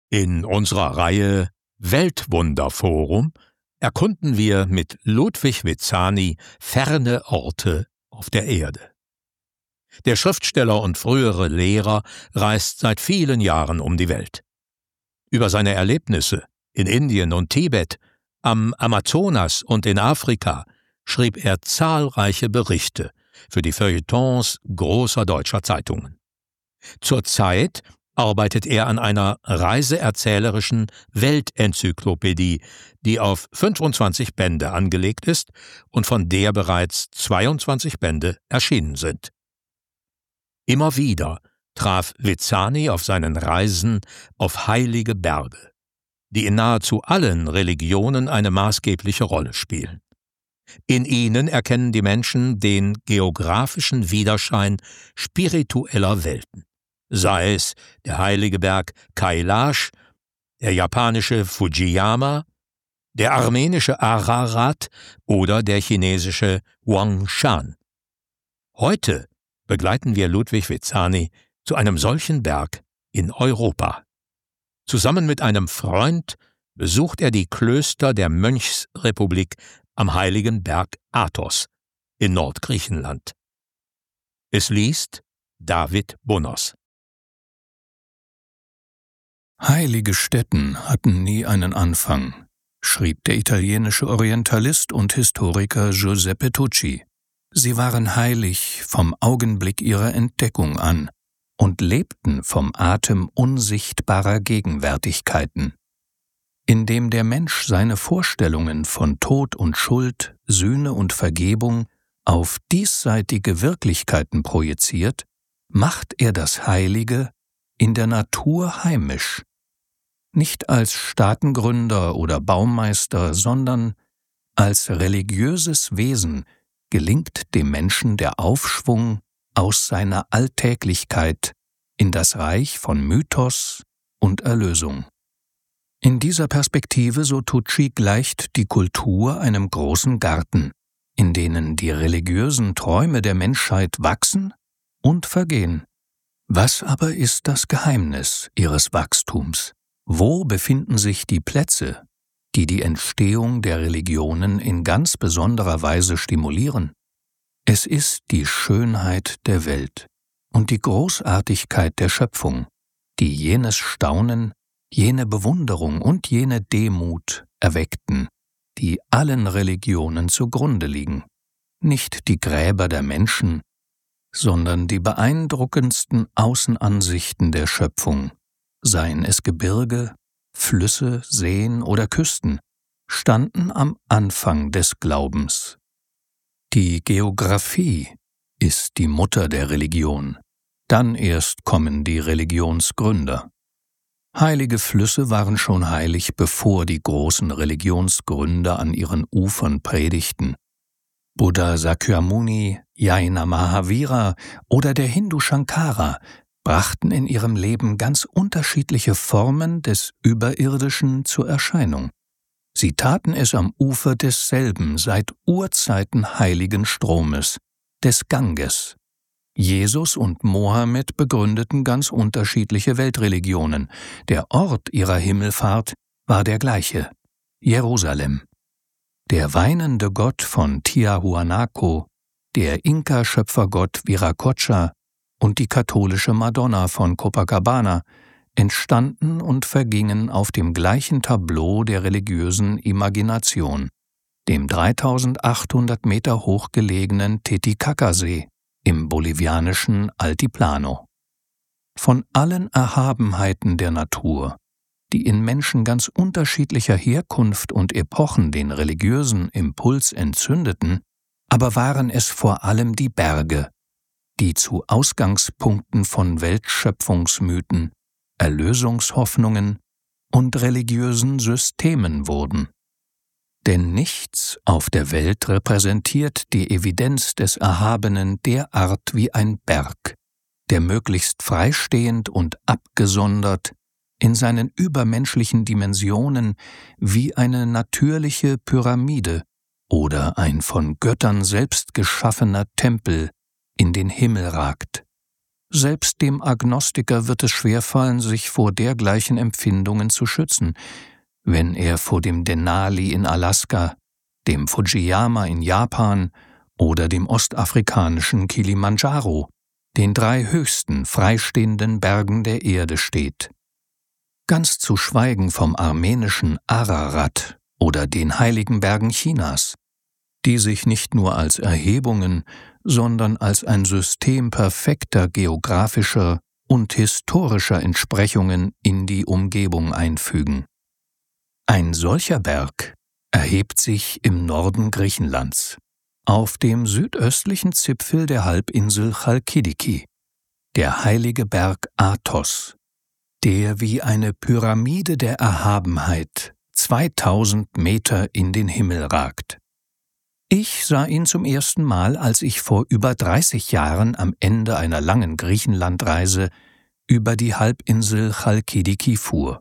In unserer Reihe Weltwunderforum erkunden wir mit Ludwig Vizani ferne Orte auf der Erde. Der Schriftsteller und frühere Lehrer reist seit vielen Jahren um die Welt. Über seine Erlebnisse in Indien und Tibet, am Amazonas und in Afrika schrieb er zahlreiche Berichte für die Feuilletons großer deutscher Zeitungen. Zurzeit arbeitet er an einer reiseerzählerischen Weltenzyklopädie, die auf 25 Bände angelegt ist und von der bereits 22 Bände erschienen sind. Immer wieder traf Vizani auf seinen Reisen auf heilige Berge, die in nahezu allen Religionen eine maßgebliche Rolle spielen. In ihnen erkennen die Menschen den geografischen Widerschein spiritueller Welten, sei es der heilige Berg Kailash, der japanische Fujiyama, der armenische Ararat oder der chinesische Huangshan. Heute begleiten wir Ludwig Vizani zu einem solchen Berg in Europa. Zusammen mit einem Freund besucht er die Klöster der Mönchsrepublik am heiligen Berg Athos in Nordgriechenland. Es liest David Bonos. Heilige Stätten hatten nie einen Anfang, schrieb der italienische Orientalist und Historiker Giuseppe Tucci. Sie waren heilig vom Augenblick ihrer Entdeckung an und lebten vom Atem unsichtbarer Gegenwärtigkeiten. Indem der Mensch seine Vorstellungen von Tod und Schuld, Sühne und Vergebung auf diesseitige Wirklichkeiten projiziert, macht er das Heilige in der Natur heimisch. Nicht als Staatengründer oder Baumeister, sondern als religiöses Wesen gelingt dem Menschen der Aufschwung aus seiner Alltäglichkeit in das Reich von Mythos und Erlösung. In dieser Perspektive, so Tucci, gleicht die Kultur einem großen Garten, in denen die religiösen Träume der Menschheit wachsen und vergehen. Was aber ist das Geheimnis ihres Wachstums? Wo befinden sich die Plätze, die die Entstehung der Religionen in ganz besonderer Weise stimulieren? Es ist die Schönheit der Welt und die Großartigkeit der Schöpfung, die jenes Staunen, jene Bewunderung und jene Demut erweckten, die allen Religionen zugrunde liegen. Nicht die Gräber der Menschen, sondern die beeindruckendsten Außenansichten der Schöpfung, seien es Gebirge, Flüsse, Seen oder Küsten, standen am Anfang des Glaubens. Die Geographie ist die Mutter der Religion. Dann erst kommen die Religionsgründer. Heilige Flüsse waren schon heilig, bevor die großen Religionsgründer an ihren Ufern predigten. Buddha Sakyamuni, Jaina Mahavira oder der Hindu Shankara brachten in ihrem Leben ganz unterschiedliche Formen des Überirdischen zur Erscheinung. Sie taten es am Ufer desselben seit Urzeiten heiligen Stromes, des Ganges. Jesus und Mohammed begründeten ganz unterschiedliche Weltreligionen. Der Ort ihrer Himmelfahrt war der gleiche: Jerusalem. Der weinende Gott von Tiahuanaco, der Inka-Schöpfergott Viracocha und die katholische Madonna von Copacabana entstanden und vergingen auf dem gleichen Tableau der religiösen Imagination, dem 3800 Meter hoch gelegenen Titicacasee im bolivianischen Altiplano. Von allen Erhabenheiten der Natur, die in Menschen ganz unterschiedlicher Herkunft und Epochen den religiösen Impuls entzündeten, aber waren es vor allem die Berge, die zu Ausgangspunkten von Weltschöpfungsmythen, Erlösungshoffnungen und religiösen Systemen wurden. Denn nichts auf der Welt repräsentiert die Evidenz des Erhabenen derart wie ein Berg, der möglichst freistehend und abgesondert in seinen übermenschlichen Dimensionen wie eine natürliche Pyramide oder ein von Göttern selbst geschaffener Tempel in den Himmel ragt. Selbst dem Agnostiker wird es schwerfallen, sich vor dergleichen Empfindungen zu schützen, wenn er vor dem Denali in Alaska, dem Fujiyama in Japan oder dem ostafrikanischen Kilimandscharo, den 3 höchsten freistehenden Bergen der Erde steht. Ganz zu schweigen vom armenischen Ararat oder den heiligen Bergen Chinas, die sich nicht nur als Erhebungen, sondern als ein System perfekter geografischer und historischer Entsprechungen in die Umgebung einfügen. Ein solcher Berg erhebt sich im Norden Griechenlands, auf dem südöstlichen Zipfel der Halbinsel Chalkidiki, der heilige Berg Athos, der wie eine Pyramide der Erhabenheit 2000 Meter in den Himmel ragt. Ich sah ihn zum ersten Mal, als ich vor über 30 Jahren am Ende einer langen Griechenlandreise über die Halbinsel Chalkidiki fuhr.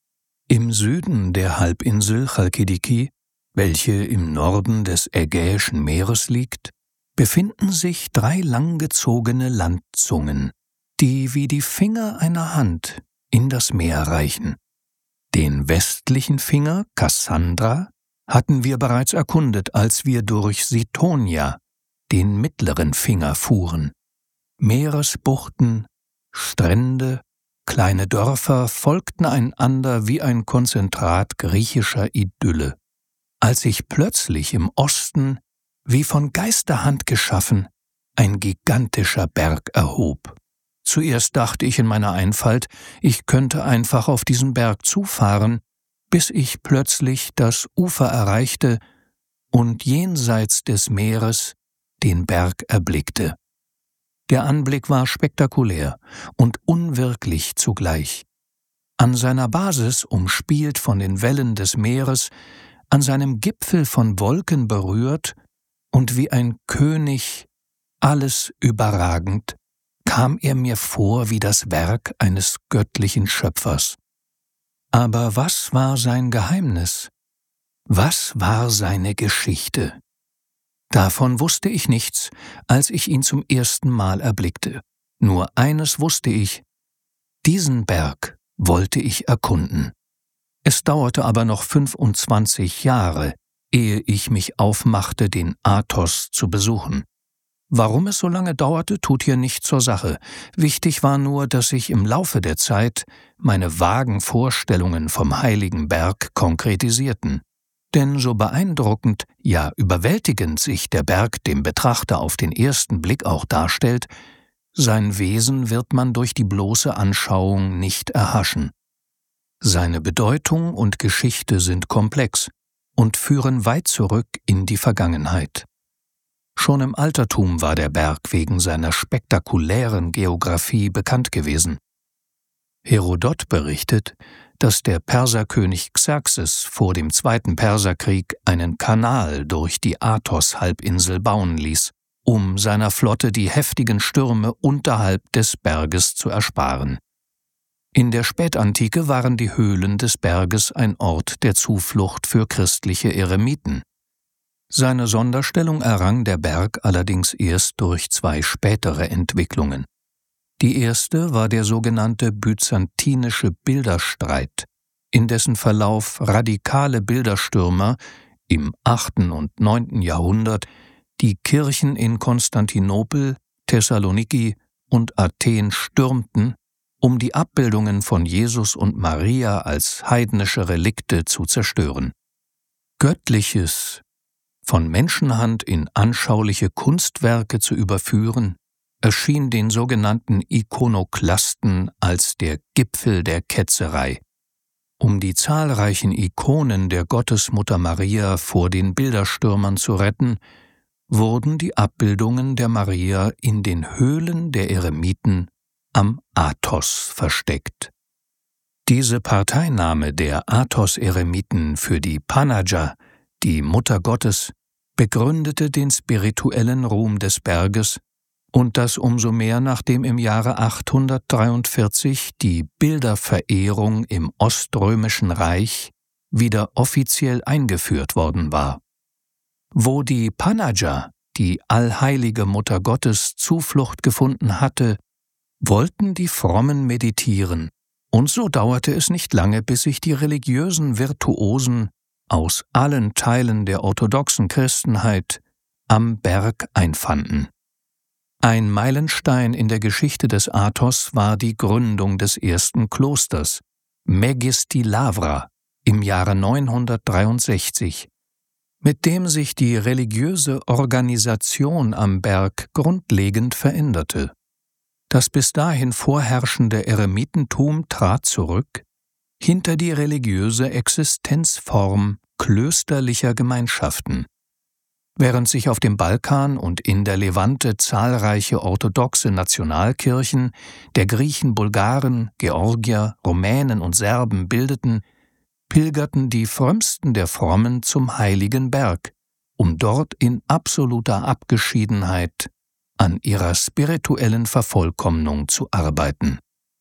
Im Süden der Halbinsel Chalkidiki, welche im Norden des Ägäischen Meeres liegt, befinden sich 3 langgezogene Landzungen, die wie die Finger einer Hand in das Meer reichen. Den westlichen Finger, Kassandra, hatten wir bereits erkundet, als wir durch Sitonia, den mittleren Finger, fuhren. Meeresbuchten, Strände, kleine Dörfer folgten einander wie ein Konzentrat griechischer Idylle, als sich plötzlich im Osten, wie von Geisterhand geschaffen, ein gigantischer Berg erhob. Zuerst dachte ich in meiner Einfalt, ich könnte einfach auf diesen Berg zufahren, bis ich plötzlich das Ufer erreichte und jenseits des Meeres den Berg erblickte. Der Anblick war spektakulär und unwirklich zugleich. An seiner Basis, umspielt von den Wellen des Meeres, an seinem Gipfel von Wolken berührt und wie ein König, alles überragend, kam er mir vor wie das Werk eines göttlichen Schöpfers. Aber was war sein Geheimnis? Was war seine Geschichte? Davon wusste ich nichts, als ich ihn zum ersten Mal erblickte. Nur eines wusste ich: diesen Berg wollte ich erkunden. Es dauerte aber noch 25 Jahre, ehe ich mich aufmachte, den Athos zu besuchen. Warum es so lange dauerte, tut hier nicht zur Sache. Wichtig war nur, dass sich im Laufe der Zeit meine vagen Vorstellungen vom heiligen Berg konkretisierten. Denn so beeindruckend, ja überwältigend sich der Berg dem Betrachter auf den ersten Blick auch darstellt, sein Wesen wird man durch die bloße Anschauung nicht erhaschen. Seine Bedeutung und Geschichte sind komplex und führen weit zurück in die Vergangenheit. Schon im Altertum war der Berg wegen seiner spektakulären Geographie bekannt gewesen. Herodot berichtet, dass der Perserkönig Xerxes vor dem Zweiten Perserkrieg einen Kanal durch die Athos-Halbinsel bauen ließ, um seiner Flotte die heftigen Stürme unterhalb des Berges zu ersparen. In der Spätantike waren die Höhlen des Berges ein Ort der Zuflucht für christliche Eremiten. Seine Sonderstellung errang der Berg allerdings erst durch 2 spätere Entwicklungen. Die erste war der sogenannte byzantinische Bilderstreit, in dessen Verlauf radikale Bilderstürmer im 8. und 9. Jahrhundert die Kirchen in Konstantinopel, Thessaloniki und Athen stürmten, um die Abbildungen von Jesus und Maria als heidnische Relikte zu zerstören. Göttliches von Menschenhand in anschauliche Kunstwerke zu überführen, erschien den sogenannten Ikonoklasten als der Gipfel der Ketzerei. Um die zahlreichen Ikonen der Gottesmutter Maria vor den Bilderstürmern zu retten, wurden die Abbildungen der Maria in den Höhlen der Eremiten am Athos versteckt. Diese Parteinahme der Athos-Eremiten für die Panagia, die Mutter Gottes, begründete den spirituellen Ruhm des Berges, und das umso mehr, nachdem im Jahre 843 die Bilderverehrung im Oströmischen Reich wieder offiziell eingeführt worden war. Wo die Panagia, die allheilige Mutter Gottes, Zuflucht gefunden hatte, wollten die Frommen meditieren, und so dauerte es nicht lange, bis sich die religiösen Virtuosen aus allen Teilen der orthodoxen Christenheit am Berg einfanden. Ein Meilenstein in der Geschichte des Athos war die Gründung des ersten Klosters, Megisti-Lavra, im Jahre 963, mit dem sich die religiöse Organisation am Berg grundlegend veränderte. Das bis dahin vorherrschende Eremitentum trat zurück hinter die religiöse Existenzform klösterlicher Gemeinschaften. Während sich auf dem Balkan und in der Levante zahlreiche orthodoxe Nationalkirchen der Griechen, Bulgaren, Georgier, Rumänen und Serben bildeten, pilgerten die Frömmsten der Frommen zum Heiligen Berg, um dort in absoluter Abgeschiedenheit an ihrer spirituellen Vervollkommnung zu arbeiten.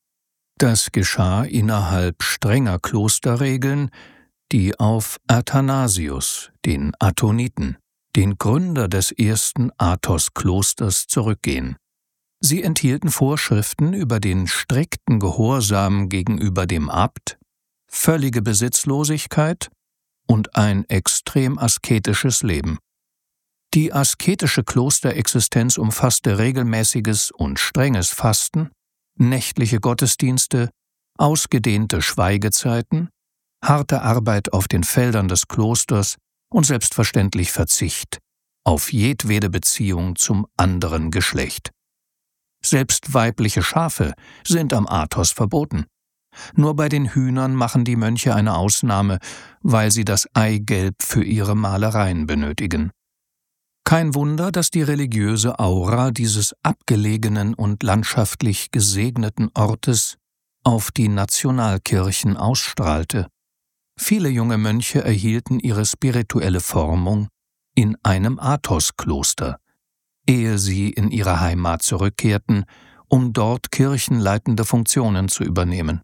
Das geschah innerhalb strenger Klosterregeln, die auf Athanasius, den Atoniten, den Gründer des ersten Athos-Klosters, zurückgehen. Sie enthielten Vorschriften über den strikten Gehorsam gegenüber dem Abt, völlige Besitzlosigkeit und ein extrem asketisches Leben. Die asketische Klosterexistenz umfasste regelmäßiges und strenges Fasten, nächtliche Gottesdienste, ausgedehnte Schweigezeiten, harte Arbeit auf den Feldern des Klosters und selbstverständlich Verzicht auf jedwede Beziehung zum anderen Geschlecht. Selbst weibliche Schafe sind am Athos verboten. Nur bei den Hühnern machen die Mönche eine Ausnahme, weil sie das Eigelb für ihre Malereien benötigen. Kein Wunder, dass die religiöse Aura dieses abgelegenen und landschaftlich gesegneten Ortes auf die Nationalkirchen ausstrahlte. Viele junge Mönche erhielten ihre spirituelle Formung in einem Athos-Kloster, ehe sie in ihre Heimat zurückkehrten, um dort kirchenleitende Funktionen zu übernehmen.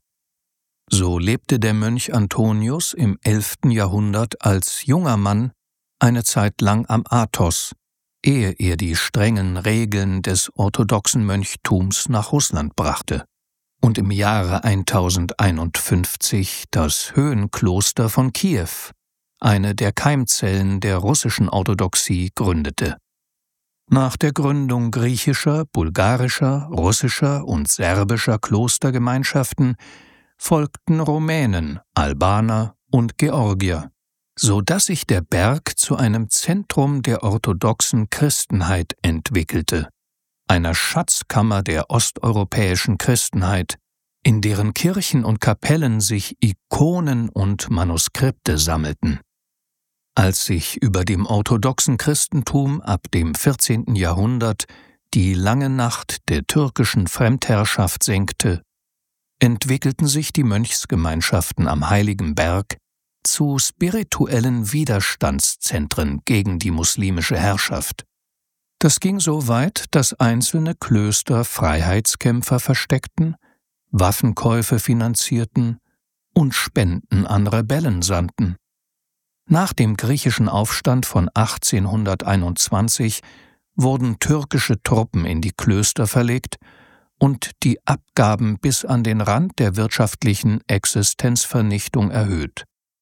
So lebte der Mönch Antonius im 11. Jahrhundert als junger Mann eine Zeit lang am Athos, ehe er die strengen Regeln des orthodoxen Mönchtums nach Russland brachte und im Jahre 1051 das Höhenkloster von Kiew, eine der Keimzellen der russischen Orthodoxie, gründete. Nach der Gründung griechischer, bulgarischer, russischer und serbischer Klostergemeinschaften folgten Rumänen, Albaner und Georgier, so dass sich der Berg zu einem Zentrum der orthodoxen Christenheit entwickelte, einer Schatzkammer der osteuropäischen Christenheit, in deren Kirchen und Kapellen sich Ikonen und Manuskripte sammelten. Als sich über dem orthodoxen Christentum ab dem 14. Jahrhundert die lange Nacht der türkischen Fremdherrschaft senkte, entwickelten sich die Mönchsgemeinschaften am Heiligen Berg zu spirituellen Widerstandszentren gegen die muslimische Herrschaft. Das ging so weit, dass einzelne Klöster Freiheitskämpfer versteckten, Waffenkäufe finanzierten und Spenden an Rebellen sandten. Nach dem griechischen Aufstand von 1821 wurden türkische Truppen in die Klöster verlegt und die Abgaben bis an den Rand der wirtschaftlichen Existenzvernichtung erhöht.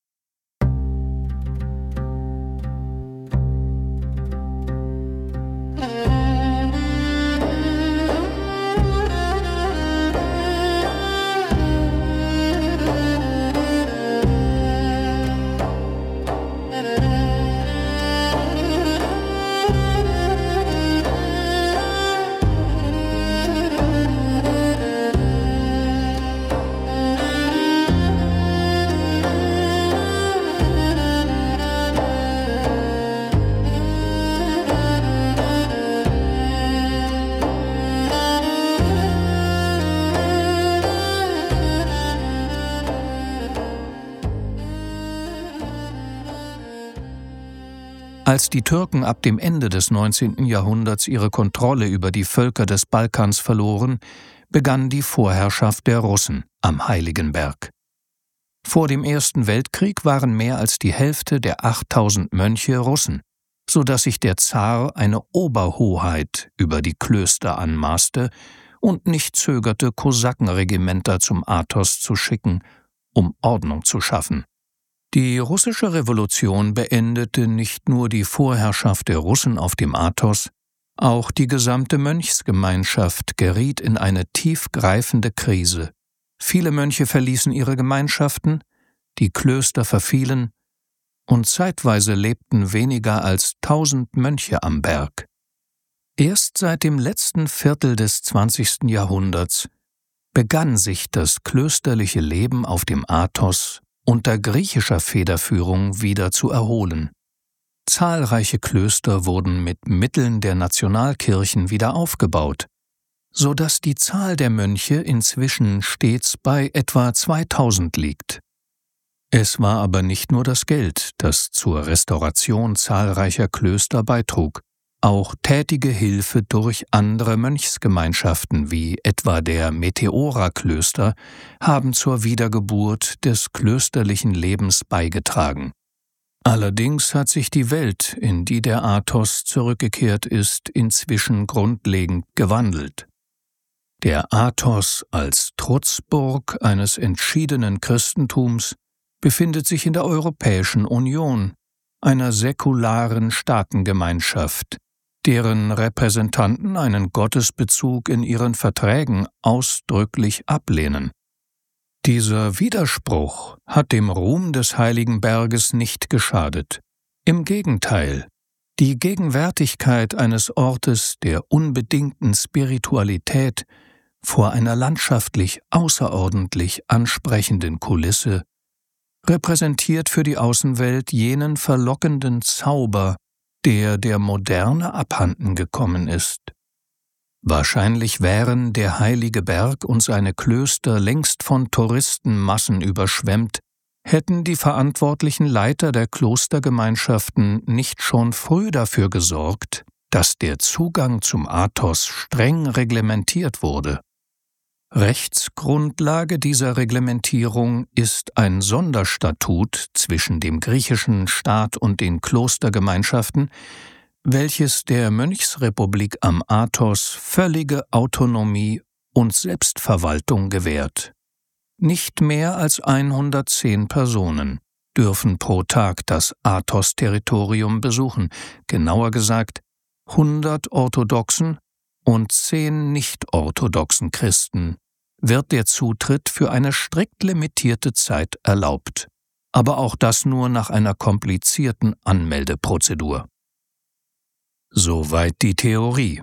Als die Türken ab dem Ende des 19. Jahrhunderts ihre Kontrolle über die Völker des Balkans verloren, begann die Vorherrschaft der Russen am Heiligen Berg. Vor dem Ersten Weltkrieg waren mehr als die Hälfte der 8000 Mönche Russen, so dass sich der Zar eine Oberhoheit über die Klöster anmaßte und nicht zögerte, Kosakenregimenter zum Athos zu schicken, um Ordnung zu schaffen. Die russische Revolution beendete nicht nur die Vorherrschaft der Russen auf dem Athos, auch die gesamte Mönchsgemeinschaft geriet in eine tiefgreifende Krise. Viele Mönche verließen ihre Gemeinschaften, die Klöster verfielen, und zeitweise lebten weniger als 1000 Mönche am Berg. Erst seit dem letzten Viertel des 20. Jahrhunderts begann sich das klösterliche Leben auf dem Athos unter griechischer Federführung wieder zu erholen. Zahlreiche Klöster wurden mit Mitteln der Nationalkirchen wieder aufgebaut, so dass die Zahl der Mönche inzwischen stets bei etwa 2000 liegt. Es war aber nicht nur das Geld, das zur Restauration zahlreicher Klöster beitrug. Auch tätige Hilfe durch andere Mönchsgemeinschaften wie etwa der Meteora-Klöster haben zur Wiedergeburt des klösterlichen Lebens beigetragen. Allerdings hat sich die Welt, in die der Athos zurückgekehrt ist, inzwischen grundlegend gewandelt. Der Athos als Trutzburg eines entschiedenen Christentums befindet sich in der Europäischen Union, einer säkularen Staatengemeinschaft, deren Repräsentanten einen Gottesbezug in ihren Verträgen ausdrücklich ablehnen. Dieser Widerspruch hat dem Ruhm des Heiligen Berges nicht geschadet. Im Gegenteil, die Gegenwärtigkeit eines Ortes der unbedingten Spiritualität vor einer landschaftlich außerordentlich ansprechenden Kulisse repräsentiert für die Außenwelt jenen verlockenden Zauber, der Moderne abhanden gekommen ist. Wahrscheinlich wären der Heilige Berg und seine Klöster längst von Touristenmassen überschwemmt, hätten die verantwortlichen Leiter der Klostergemeinschaften nicht schon früh dafür gesorgt, dass der Zugang zum Athos streng reglementiert wurde. Rechtsgrundlage dieser Reglementierung ist ein Sonderstatut zwischen dem griechischen Staat und den Klostergemeinschaften, welches der Mönchsrepublik am Athos völlige Autonomie und Selbstverwaltung gewährt. Nicht mehr als 110 Personen dürfen pro Tag das Athos-Territorium besuchen, genauer gesagt 100 orthodoxen und 10 nicht-orthodoxen Christen wird der Zutritt für eine strikt limitierte Zeit erlaubt, aber auch das nur nach einer komplizierten Anmeldeprozedur. Soweit die Theorie.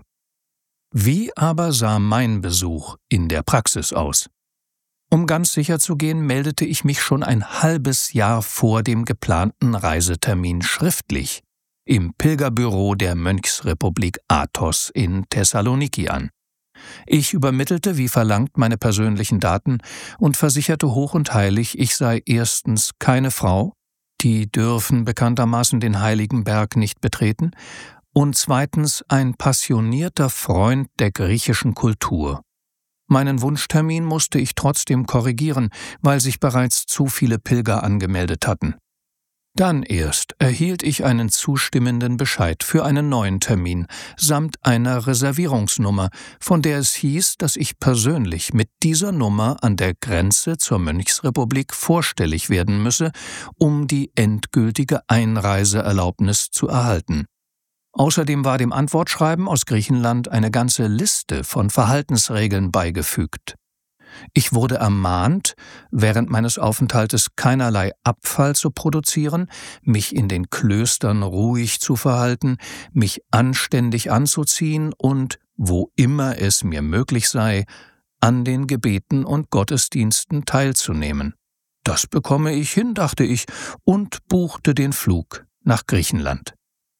Wie aber sah mein Besuch in der Praxis aus? Um ganz sicher zu gehen, meldete ich mich schon ein halbes Jahr vor dem geplanten Reisetermin schriftlich im Pilgerbüro der Mönchsrepublik Athos in Thessaloniki an. Ich übermittelte wie verlangt meine persönlichen Daten und versicherte hoch und heilig, ich sei erstens keine Frau, die dürfen bekanntermaßen den Heiligen Berg nicht betreten, und zweitens ein passionierter Freund der griechischen Kultur. Meinen Wunschtermin musste ich trotzdem korrigieren, weil sich bereits zu viele Pilger angemeldet hatten. Dann erst erhielt ich einen zustimmenden Bescheid für einen neuen Termin samt einer Reservierungsnummer, von der es hieß, dass ich persönlich mit dieser Nummer an der Grenze zur Mönchsrepublik vorstellig werden müsse, um die endgültige Einreiseerlaubnis zu erhalten. Außerdem war dem Antwortschreiben aus Griechenland eine ganze Liste von Verhaltensregeln beigefügt. Ich wurde ermahnt, während meines Aufenthaltes keinerlei Abfall zu produzieren, mich in den Klöstern ruhig zu verhalten, mich anständig anzuziehen und, wo immer es mir möglich sei, an den Gebeten und Gottesdiensten teilzunehmen. Das bekomme ich hin, dachte ich, und buchte den Flug nach Griechenland.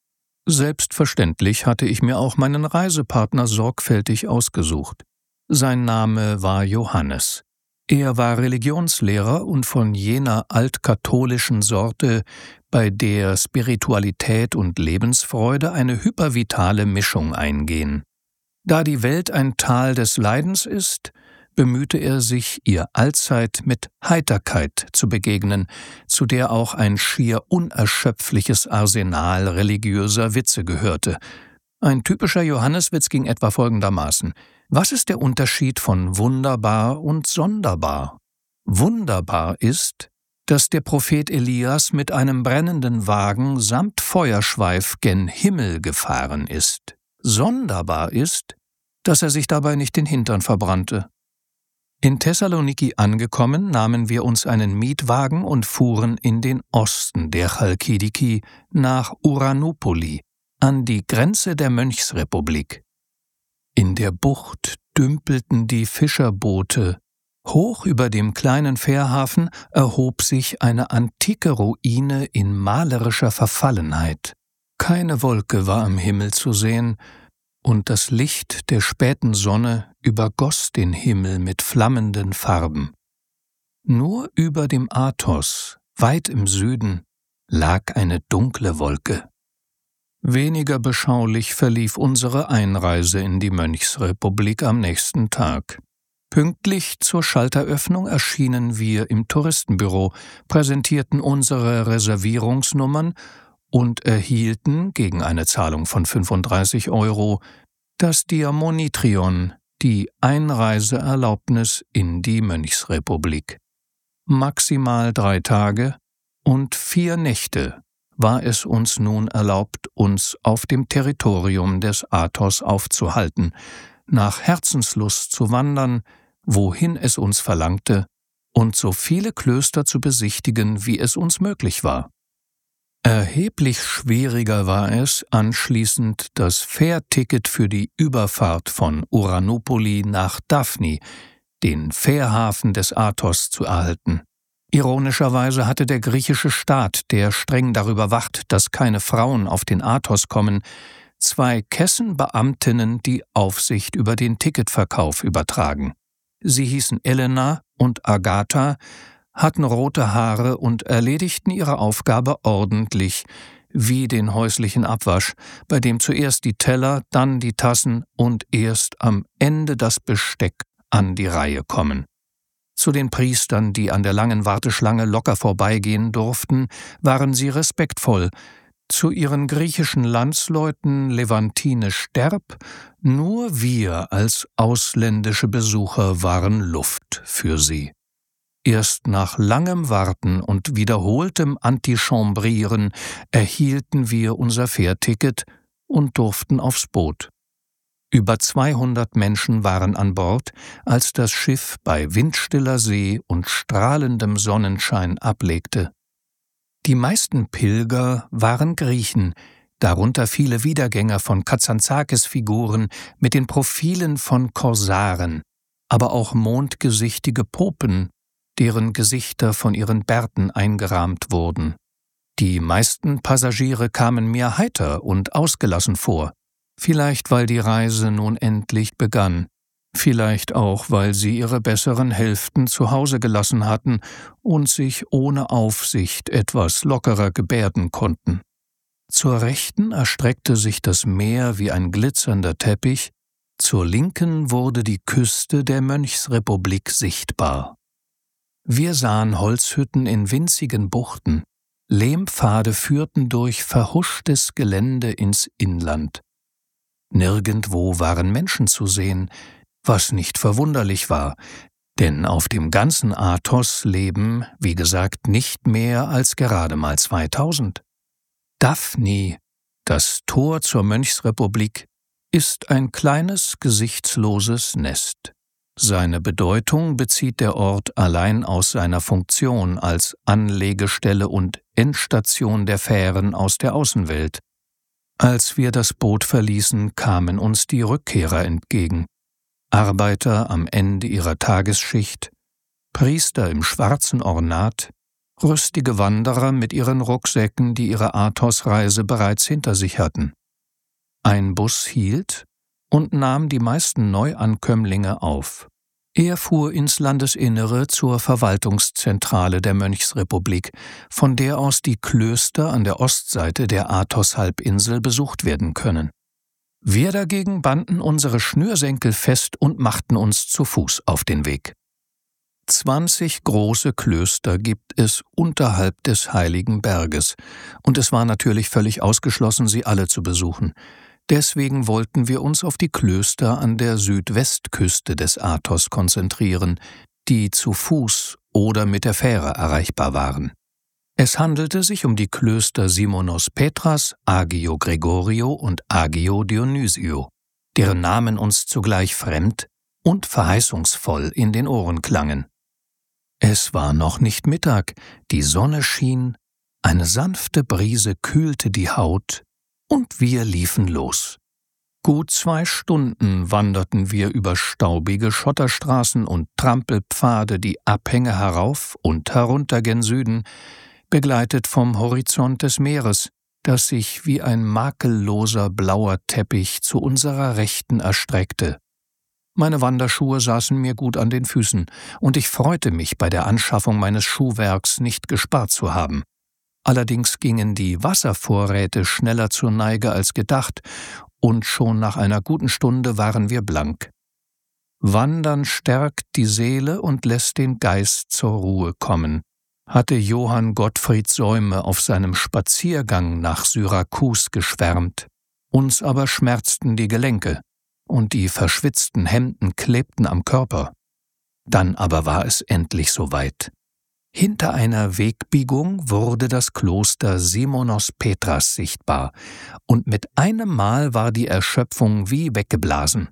Selbstverständlich hatte ich mir auch meinen Reisepartner sorgfältig ausgesucht. Sein Name war Johannes. Er war Religionslehrer und von jener altkatholischen Sorte, bei der Spiritualität und Lebensfreude eine hypervitale Mischung eingehen. Da die Welt ein Tal des Leidens ist, bemühte er sich, ihr allzeit mit Heiterkeit zu begegnen, zu der auch ein schier unerschöpfliches Arsenal religiöser Witze gehörte. Ein typischer Johanneswitz ging etwa folgendermaßen: Was ist der Unterschied von wunderbar und sonderbar? Wunderbar ist, dass der Prophet Elias mit einem brennenden Wagen samt Feuerschweif gen Himmel gefahren ist. Sonderbar ist, dass er sich dabei nicht den Hintern verbrannte. In Thessaloniki angekommen, nahmen wir uns einen Mietwagen und fuhren in den Osten der Chalkidiki nach Uranopoli, an die Grenze der Mönchsrepublik. In der Bucht dümpelten die Fischerboote. Hoch über dem kleinen Fährhafen erhob sich eine antike Ruine in malerischer Verfallenheit. Keine Wolke war am Himmel zu sehen, und das Licht der späten Sonne übergoss den Himmel mit flammenden Farben. Nur über dem Athos, weit im Süden, lag eine dunkle Wolke. Weniger beschaulich verlief unsere Einreise in die Mönchsrepublik am nächsten Tag. Pünktlich zur Schalteröffnung erschienen wir im Touristenbüro, präsentierten unsere Reservierungsnummern und erhielten, gegen eine Zahlung von 35 €, das Diamonitrion, die Einreiseerlaubnis in die Mönchsrepublik. Maximal 3 Tage und 4 Nächte war es uns nun erlaubt, uns auf dem Territorium des Athos aufzuhalten, nach Herzenslust zu wandern, wohin es uns verlangte, und so viele Klöster zu besichtigen, wie es uns möglich war. Erheblich schwieriger war es, anschließend das Fährticket für die Überfahrt von Uranopoli nach Daphni, den Fährhafen des Athos, zu erhalten. Ironischerweise hatte der griechische Staat, der streng darüber wacht, dass keine Frauen auf den Athos kommen, 2 Kessenbeamtinnen die Aufsicht über den Ticketverkauf übertragen. Sie hießen Elena und Agatha, hatten rote Haare und erledigten ihre Aufgabe ordentlich, wie den häuslichen Abwasch, bei dem zuerst die Teller, dann die Tassen und erst am Ende das Besteck an die Reihe kommen. Zu den Priestern, die an der langen Warteschlange locker vorbeigehen durften, waren sie respektvoll. Zu ihren griechischen Landsleuten Levantine Sterb, nur wir als ausländische Besucher waren Luft für sie. Erst nach langem Warten und wiederholtem Antichambrieren erhielten wir unser Fährticket und durften aufs Boot. Über 200 Menschen waren an Bord, als das Schiff bei windstiller See und strahlendem Sonnenschein ablegte. Die meisten Pilger waren Griechen, darunter viele Wiedergänger von Kazantzakis-Figuren mit den Profilen von Korsaren, aber auch mondgesichtige Popen, deren Gesichter von ihren Bärten eingerahmt wurden. Die meisten Passagiere kamen mir heiter und ausgelassen vor, vielleicht weil die Reise nun endlich begann, vielleicht auch, weil sie ihre besseren Hälften zu Hause gelassen hatten und sich ohne Aufsicht etwas lockerer gebärden konnten. Zur Rechten erstreckte sich das Meer wie ein glitzernder Teppich, zur Linken wurde die Küste der Mönchsrepublik sichtbar. Wir sahen Holzhütten in winzigen Buchten, Lehmpfade führten durch verhuschtes Gelände ins Inland. Nirgendwo waren Menschen zu sehen, was nicht verwunderlich war, denn auf dem ganzen Athos leben, wie gesagt, nicht mehr als gerade mal 2000. Daphni, das Tor zur Mönchsrepublik, ist ein kleines, gesichtsloses Nest. Seine Bedeutung bezieht der Ort allein aus seiner Funktion als Anlegestelle und Endstation der Fähren aus der Außenwelt. Als wir das Boot verließen, kamen uns die Rückkehrer entgegen. Arbeiter am Ende ihrer Tagesschicht, Priester im schwarzen Ornat, rüstige Wanderer mit ihren Rucksäcken, die ihre Athos-Reise bereits hinter sich hatten. Ein Bus hielt und nahm die meisten Neuankömmlinge auf. Er fuhr ins Landesinnere zur Verwaltungszentrale der Mönchsrepublik, von der aus die Klöster an der Ostseite der Athos-Halbinsel besucht werden können. Wir dagegen banden unsere Schnürsenkel fest und machten uns zu Fuß auf den Weg. 20 große Klöster gibt es unterhalb des Heiligen Berges, und es war natürlich völlig ausgeschlossen, sie alle zu besuchen. Deswegen wollten wir uns auf die Klöster an der Südwestküste des Athos konzentrieren, die zu Fuß oder mit der Fähre erreichbar waren. Es handelte sich um die Klöster Simonos Petras, Agio Gregorio und Agio Dionysio, deren Namen uns zugleich fremd und verheißungsvoll in den Ohren klangen. Es war noch nicht Mittag, die Sonne schien, eine sanfte Brise kühlte die Haut, und wir liefen los. Gut 2 Stunden wanderten wir über staubige Schotterstraßen und Trampelpfade die Abhänge herauf und herunter gen Süden, begleitet vom Horizont des Meeres, das sich wie ein makelloser blauer Teppich zu unserer Rechten erstreckte. Meine Wanderschuhe saßen mir gut an den Füßen, und ich freute mich, bei der Anschaffung meines Schuhwerks nicht gespart zu haben. Allerdings gingen die Wasservorräte schneller zur Neige als gedacht, und schon nach einer guten Stunde waren wir blank. Wandern stärkt die Seele und lässt den Geist zur Ruhe kommen, hatte Johann Gottfried Säume auf seinem Spaziergang nach Syrakus geschwärmt. Uns aber schmerzten die Gelenke, und die verschwitzten Hemden klebten am Körper. Dann aber war es endlich soweit. Hinter einer Wegbiegung wurde das Kloster Simonos Petras sichtbar, und mit einem Mal war die Erschöpfung wie weggeblasen.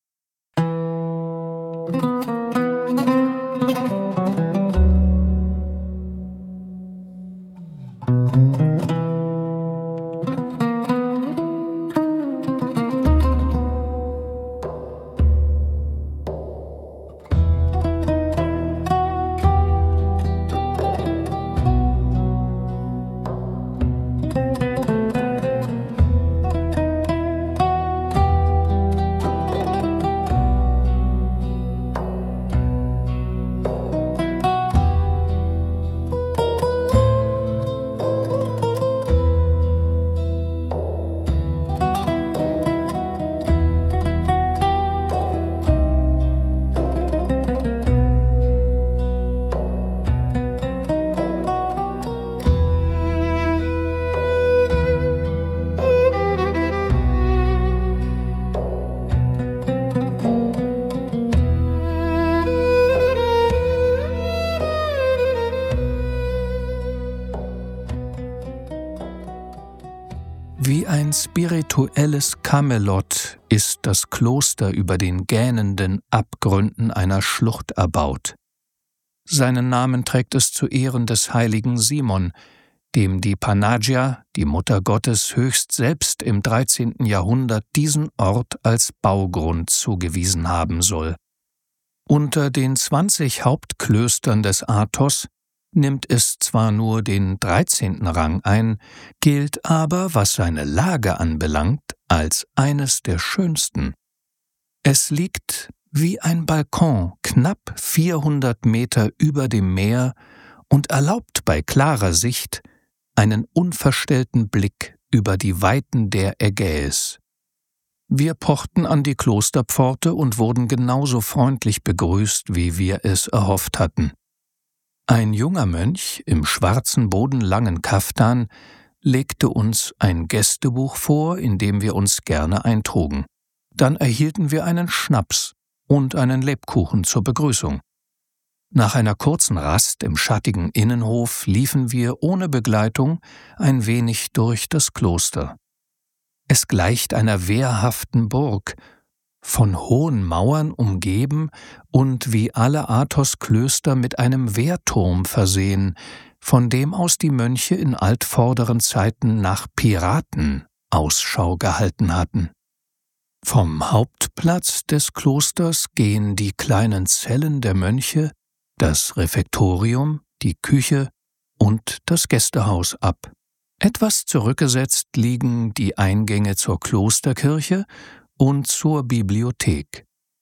Wie ein spirituelles Camelot ist das Kloster über den gähnenden Abgründen einer Schlucht erbaut. Seinen Namen trägt es zu Ehren des heiligen Simon, dem die Panagia, die Mutter Gottes, höchst selbst im 13. Jahrhundert diesen Ort als Baugrund zugewiesen haben soll. Unter den 20 Hauptklöstern des Athos nimmt es zwar nur den 13. Rang ein, gilt aber, was seine Lage anbelangt, als eines der schönsten. Es liegt wie ein Balkon knapp 400 Meter über dem Meer und erlaubt bei klarer Sicht einen unverstellten Blick über die Weiten der Ägäis. Wir pochten an die Klosterpforte und wurden genauso freundlich begrüßt, wie wir es erhofft hatten. Ein junger Mönch im schwarzen bodenlangen Kaftan legte uns ein Gästebuch vor, in dem wir uns gerne eintrugen. Dann erhielten wir einen Schnaps und einen Lebkuchen zur Begrüßung. Nach einer kurzen Rast im schattigen Innenhof liefen wir ohne Begleitung ein wenig durch das Kloster. Es gleicht einer wehrhaften Burg, von hohen Mauern umgeben und wie alle Athos-Klöster mit einem Wehrturm versehen, von dem aus die Mönche in altvorderen Zeiten nach Piraten Ausschau gehalten hatten. Vom Hauptplatz des Klosters gehen die kleinen Zellen der Mönche, das Refektorium, die Küche und das Gästehaus ab. Etwas zurückgesetzt liegen die Eingänge zur Klosterkirche und zur Bibliothek.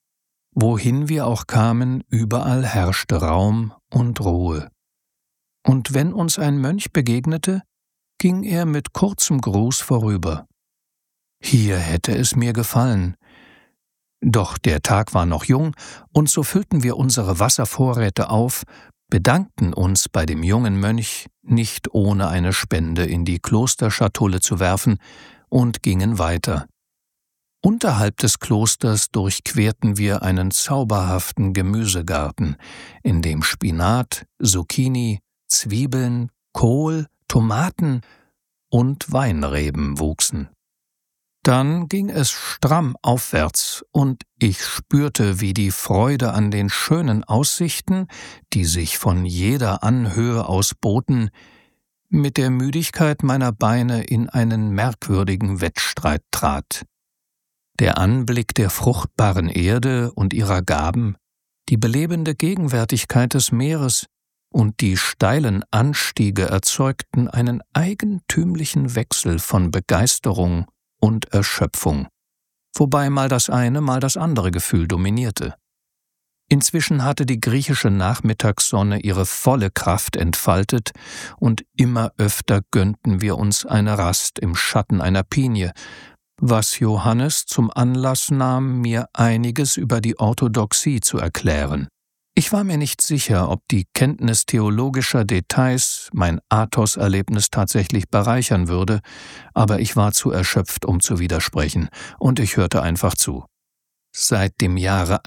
Wohin wir auch kamen, überall herrschte Raum und Ruhe. Und wenn uns ein Mönch begegnete, ging er mit kurzem Gruß vorüber. Hier hätte es mir gefallen. Doch der Tag war noch jung, und so füllten wir unsere Wasservorräte auf, bedankten uns bei dem jungen Mönch, nicht ohne eine Spende in die Klosterschatulle zu werfen, und gingen weiter. Unterhalb des Klosters durchquerten wir einen zauberhaften Gemüsegarten, in dem Spinat, Zucchini, Zwiebeln, Kohl, Tomaten und Weinreben wuchsen. Dann ging es stramm aufwärts, und ich spürte, wie die Freude an den schönen Aussichten, die sich von jeder Anhöhe aus boten, mit der Müdigkeit meiner Beine in einen merkwürdigen Wettstreit trat. Der Anblick der fruchtbaren Erde und ihrer Gaben, die belebende Gegenwärtigkeit des Meeres und die steilen Anstiege erzeugten einen eigentümlichen Wechsel von Begeisterung und Erschöpfung, wobei mal das eine, mal das andere Gefühl dominierte. Inzwischen hatte die griechische Nachmittagssonne ihre volle Kraft entfaltet, und immer öfter gönnten wir uns eine Rast im Schatten einer Pinie, was Johannes zum Anlass nahm, mir einiges über die Orthodoxie zu erklären. Ich war mir nicht sicher, ob die Kenntnis theologischer Details mein Athos-Erlebnis tatsächlich bereichern würde, aber ich war zu erschöpft, um zu widersprechen, und ich hörte einfach zu. Seit dem Jahre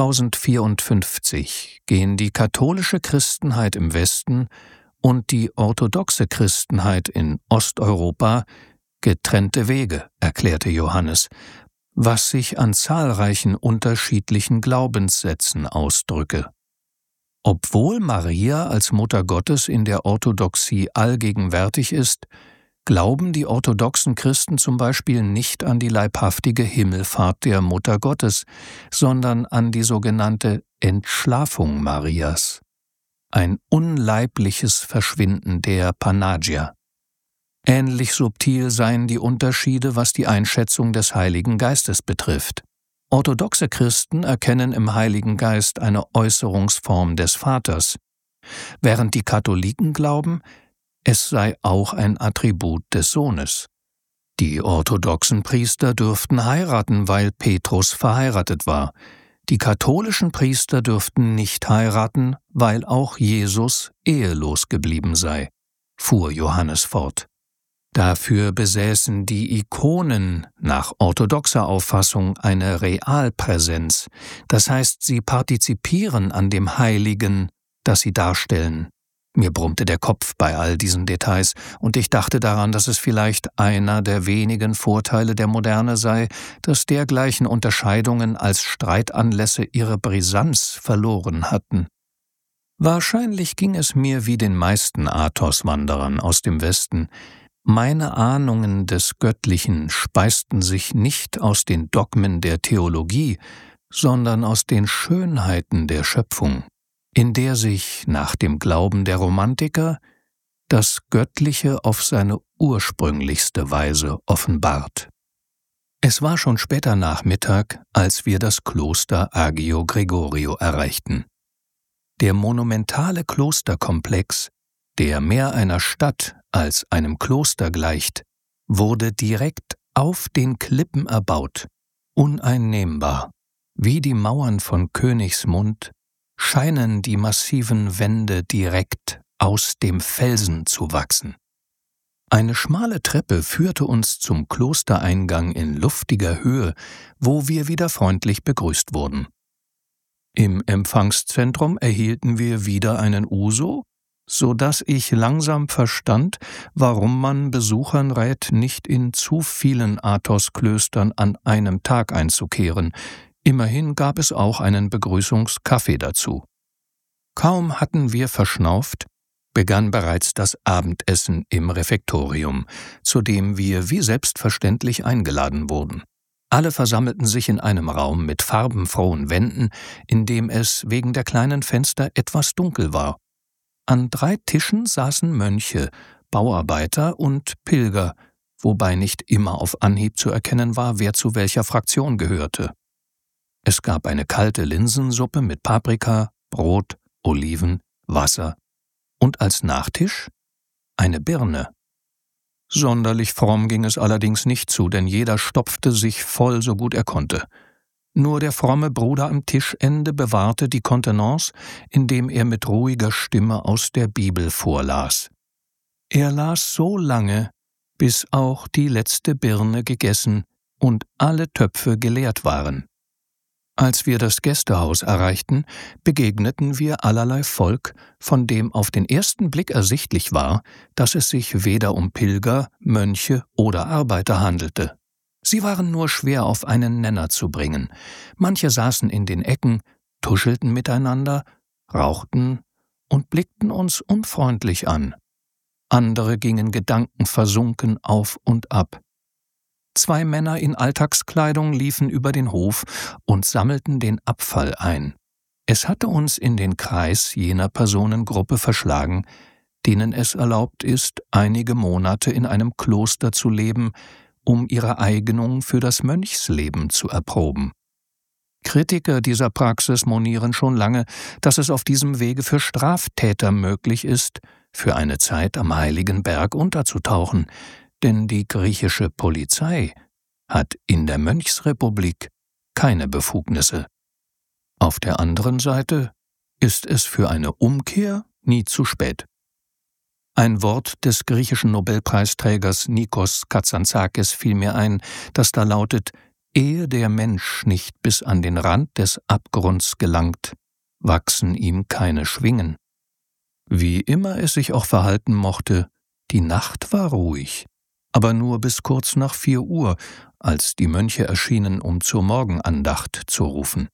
1054 gehen die katholische Christenheit im Westen und die orthodoxe Christenheit in Osteuropa getrennte Wege, erklärte Johannes, was sich an zahlreichen unterschiedlichen Glaubenssätzen ausdrücke. Obwohl Maria als Mutter Gottes in der Orthodoxie allgegenwärtig ist, glauben die orthodoxen Christen zum Beispiel nicht an die leibhaftige Himmelfahrt der Mutter Gottes, sondern an die sogenannte Entschlafung Marias, ein unleibliches Verschwinden der Panagia. Ähnlich subtil seien die Unterschiede, was die Einschätzung des Heiligen Geistes betrifft. Orthodoxe Christen erkennen im Heiligen Geist eine Äußerungsform des Vaters, während die Katholiken glauben, es sei auch ein Attribut des Sohnes. Die orthodoxen Priester dürften heiraten, weil Petrus verheiratet war. Die katholischen Priester dürften nicht heiraten, weil auch Jesus ehelos geblieben sei, fuhr Johannes fort. Dafür besäßen die Ikonen nach orthodoxer Auffassung eine Realpräsenz, das heißt, sie partizipieren an dem Heiligen, das sie darstellen. Mir brummte der Kopf bei all diesen Details, und ich dachte daran, dass es vielleicht einer der wenigen Vorteile der Moderne sei, dass dergleichen Unterscheidungen als Streitanlässe ihre Brisanz verloren hatten. Wahrscheinlich ging es mir wie den meisten Athos-Wanderern aus dem Westen. Meine Ahnungen des Göttlichen speisten sich nicht aus den Dogmen der Theologie, sondern aus den Schönheiten der Schöpfung, in der sich, nach dem Glauben der Romantiker, das Göttliche auf seine ursprünglichste Weise offenbart. Es war schon später Nachmittag, als wir das Kloster Agio Gregorio erreichten. Der monumentale Klosterkomplex, der mehr einer Stadt als einem Kloster gleicht, wurde direkt auf den Klippen erbaut, uneinnehmbar. Wie die Mauern von Königsmund scheinen die massiven Wände direkt aus dem Felsen zu wachsen. Eine schmale Treppe führte uns zum Klostereingang in luftiger Höhe, wo wir wieder freundlich begrüßt wurden. Im Empfangszentrum erhielten wir wieder einen Uso, so dass ich langsam verstand, warum man Besuchern rät, nicht in zu vielen Athos-Klöstern an einem Tag einzukehren. Immerhin gab es auch einen Begrüßungskaffee dazu. Kaum hatten wir verschnauft, begann bereits das Abendessen im Refektorium, zu dem wir wie selbstverständlich eingeladen wurden. Alle versammelten sich in einem Raum mit farbenfrohen Wänden, in dem es wegen der kleinen Fenster etwas dunkel war. An 3 Tischen saßen Mönche, Bauarbeiter und Pilger, wobei nicht immer auf Anhieb zu erkennen war, wer zu welcher Fraktion gehörte. Es gab eine kalte Linsensuppe mit Paprika, Brot, Oliven, Wasser und als Nachtisch eine Birne. Sonderlich fromm ging es allerdings nicht zu, denn jeder stopfte sich voll, so gut er konnte. Nur der fromme Bruder am Tischende bewahrte die Kontenance, indem er mit ruhiger Stimme aus der Bibel vorlas. Er las so lange, bis auch die letzte Birne gegessen und alle Töpfe geleert waren. Als wir das Gästehaus erreichten, begegneten wir allerlei Volk, von dem auf den ersten Blick ersichtlich war, dass es sich weder um Pilger, Mönche oder Arbeiter handelte. Sie waren nur schwer auf einen Nenner zu bringen. Manche saßen in den Ecken, tuschelten miteinander, rauchten und blickten uns unfreundlich an. Andere gingen gedankenversunken auf und ab. 2 Männer in Alltagskleidung liefen über den Hof und sammelten den Abfall ein. Es hatte uns in den Kreis jener Personengruppe verschlagen, denen es erlaubt ist, einige Monate in einem Kloster zu leben, um ihre Eignung für das Mönchsleben zu erproben. Kritiker dieser Praxis monieren schon lange, dass es auf diesem Wege für Straftäter möglich ist, für eine Zeit am Heiligen Berg unterzutauchen, denn die griechische Polizei hat in der Mönchsrepublik keine Befugnisse. Auf der anderen Seite ist es für eine Umkehr nie zu spät. Ein Wort des griechischen Nobelpreisträgers Nikos Kazantzakis fiel mir ein, das da lautet: Ehe der Mensch nicht bis an den Rand des Abgrunds gelangt, wachsen ihm keine Schwingen. Wie immer es sich auch verhalten mochte, die Nacht war ruhig, aber nur bis kurz nach 4 Uhr, als die Mönche erschienen, um zur Morgenandacht zu rufen.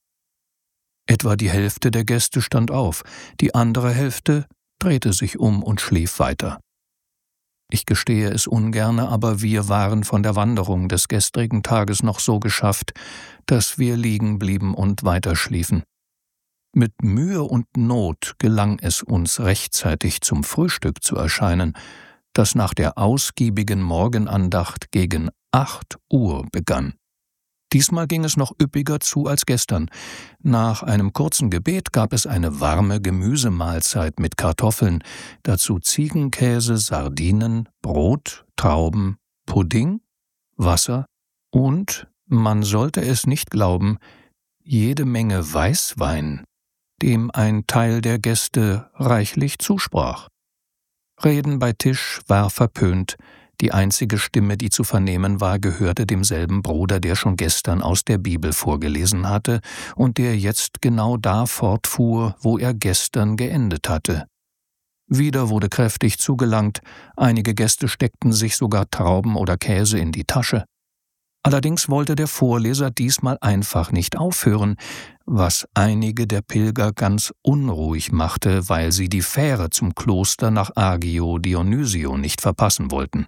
Etwa die Hälfte der Gäste stand auf, die andere Hälfte drehte sich um und schlief weiter. Ich gestehe es ungerne, aber wir waren von der Wanderung des gestrigen Tages noch so geschafft, dass wir liegen blieben und weiterschliefen. Mit Mühe und Not gelang es uns rechtzeitig zum Frühstück zu erscheinen, das nach der ausgiebigen Morgenandacht gegen 8 Uhr begann. Diesmal ging es noch üppiger zu als gestern. Nach einem kurzen Gebet gab es eine warme Gemüsemahlzeit mit Kartoffeln, dazu Ziegenkäse, Sardinen, Brot, Trauben, Pudding, Wasser und, man sollte es nicht glauben, jede Menge Weißwein, dem ein Teil der Gäste reichlich zusprach. Reden bei Tisch war verpönt, die einzige Stimme, die zu vernehmen war, gehörte demselben Bruder, der schon gestern aus der Bibel vorgelesen hatte und der jetzt genau da fortfuhr, wo er gestern geendet hatte. Wieder wurde kräftig zugelangt, einige Gäste steckten sich sogar Trauben oder Käse in die Tasche. Allerdings wollte der Vorleser diesmal einfach nicht aufhören, was einige der Pilger ganz unruhig machte, weil sie die Fähre zum Kloster nach Agio Dionysio nicht verpassen wollten.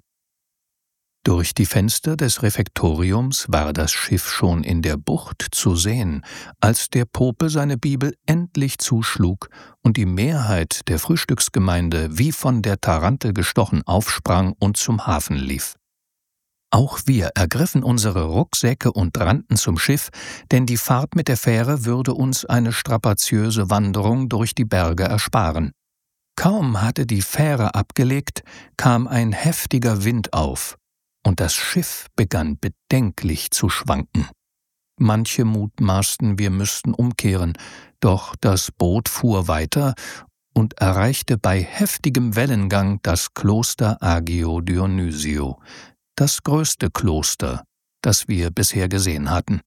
Durch die Fenster des Refektoriums war das Schiff schon in der Bucht zu sehen, als der Pope seine Bibel endlich zuschlug und die Mehrheit der Frühstücksgemeinde wie von der Tarantel gestochen aufsprang und zum Hafen lief. Auch wir ergriffen unsere Rucksäcke und rannten zum Schiff, denn die Fahrt mit der Fähre würde uns eine strapaziöse Wanderung durch die Berge ersparen. Kaum hatte die Fähre abgelegt, kam ein heftiger Wind auf, und das Schiff begann bedenklich zu schwanken. Manche mutmaßten, wir müssten umkehren, doch das Boot fuhr weiter und erreichte bei heftigem Wellengang das Kloster Agio Dionysio, das größte Kloster, das wir bisher gesehen hatten.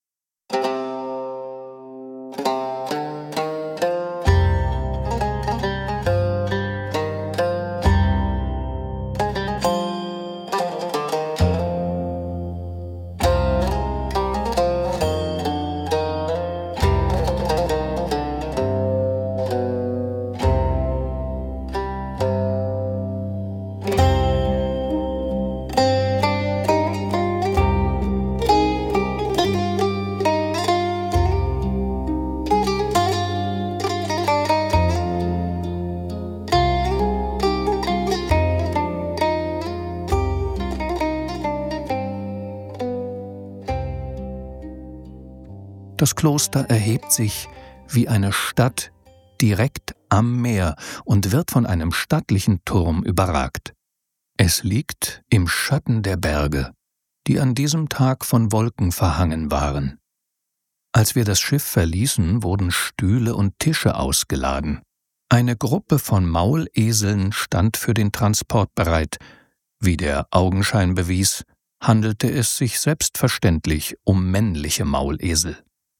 Das Kloster erhebt sich wie eine Stadt direkt am Meer und wird von einem stattlichen Turm überragt. Es liegt im Schatten der Berge, die an diesem Tag von Wolken verhangen waren. Als wir das Schiff verließen, wurden Stühle und Tische ausgeladen. Eine Gruppe von Mauleseln stand für den Transport bereit, wie der Augenschein bewies, handelte es sich selbstverständlich um männliche Maulesel.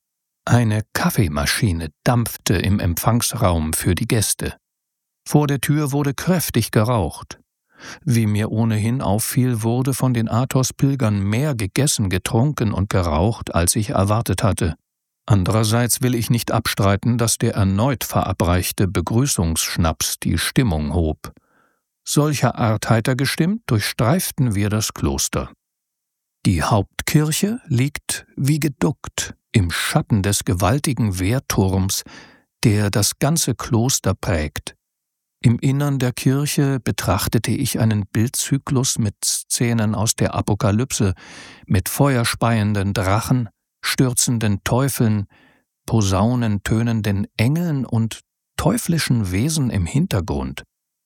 Eine Kaffeemaschine dampfte im Empfangsraum für die Gäste. Vor der Tür wurde kräftig geraucht. Wie mir ohnehin auffiel, wurde von den Athos-Pilgern mehr gegessen, getrunken und geraucht, als ich erwartet hatte. Andererseits will ich nicht abstreiten, dass der erneut verabreichte Begrüßungsschnaps die Stimmung hob. Solcher Art heiter gestimmt durchstreiften wir das Kloster. Die Hauptkirche liegt wie geduckt im Schatten des gewaltigen Wehrturms, der das ganze Kloster prägt. Im Innern der Kirche betrachtete ich einen Bildzyklus mit Szenen aus der Apokalypse, mit feuerspeienden Drachen, stürzenden Teufeln, posaunentönenden Engeln und teuflischen Wesen im Hintergrund.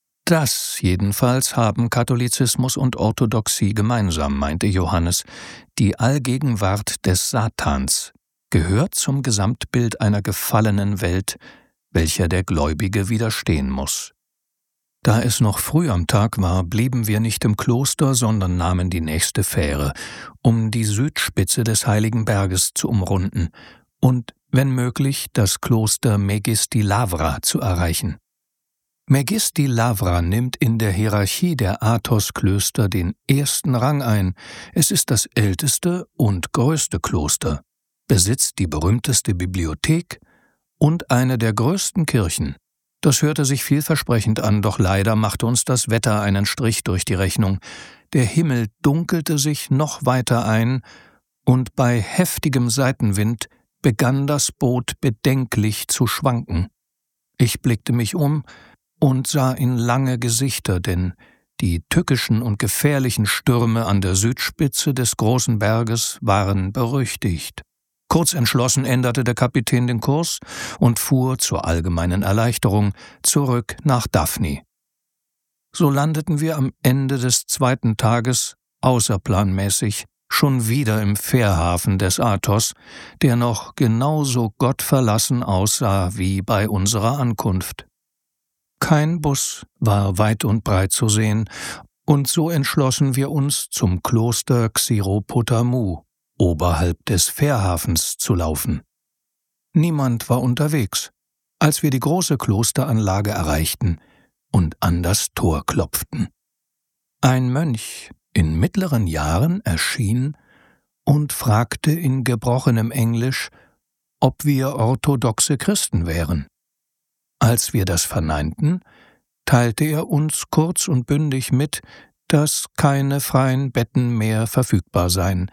Das jedenfalls haben Katholizismus und Orthodoxie gemeinsam, meinte Johannes. Die Allgegenwart des Satans gehört zum Gesamtbild einer gefallenen Welt, welcher der Gläubige widerstehen muss. Da es noch früh am Tag war, blieben wir nicht im Kloster, sondern nahmen die nächste Fähre, um die Südspitze des Heiligen Berges zu umrunden und, wenn möglich, das Kloster Megisti Lavra zu erreichen. Megisti Lavra nimmt in der Hierarchie der Athos-Klöster den ersten Rang ein. Es ist das älteste und größte Kloster, besitzt die berühmteste Bibliothek und eine der größten Kirchen. Das hörte sich vielversprechend an, doch leider machte uns das Wetter einen Strich durch die Rechnung. Der Himmel dunkelte sich noch weiter ein, und bei heftigem Seitenwind begann das Boot bedenklich zu schwanken. Ich blickte mich um und sah in lange Gesichter, denn die tückischen und gefährlichen Stürme an der Südspitze des großen Berges waren berüchtigt. Kurzentschlossen änderte der Kapitän den Kurs und fuhr zur allgemeinen Erleichterung zurück nach Daphni. So landeten wir am Ende des zweiten Tages außerplanmäßig schon wieder im Fährhafen des Athos, der noch genauso gottverlassen aussah wie bei unserer Ankunft. Kein Bus war weit und breit zu sehen, und so entschlossen wir uns, zum Kloster Xiropotamu oberhalb des Fährhafens zu laufen. Niemand war unterwegs, als wir die große Klosteranlage erreichten und an das Tor klopften. Ein Mönch in mittleren Jahren erschien und fragte in gebrochenem Englisch, ob wir orthodoxe Christen wären. Als wir das verneinten, teilte er uns kurz und bündig mit, dass keine freien Betten mehr verfügbar seien.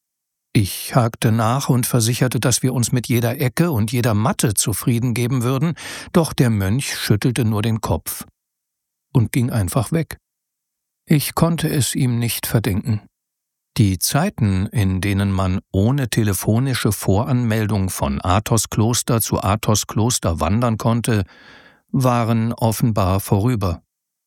Ich hakte nach und versicherte, dass wir uns mit jeder Ecke und jeder Matte zufrieden geben würden, doch der Mönch schüttelte nur den Kopf und ging einfach weg. Ich konnte es ihm nicht verdenken. Die Zeiten, in denen man ohne telefonische Voranmeldung von Athos-Kloster zu Athos-Kloster wandern konnte, waren offenbar vorüber.